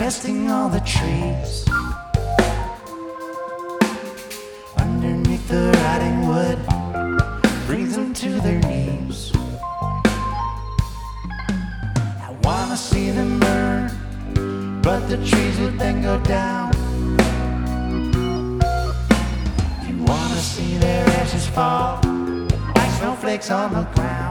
harvesting all the trees. Underneath the rotting wood brings them to their knees. I wanna see them burn, but the trees would then go down. You wanna see their ashes fall like snowflakes on the ground.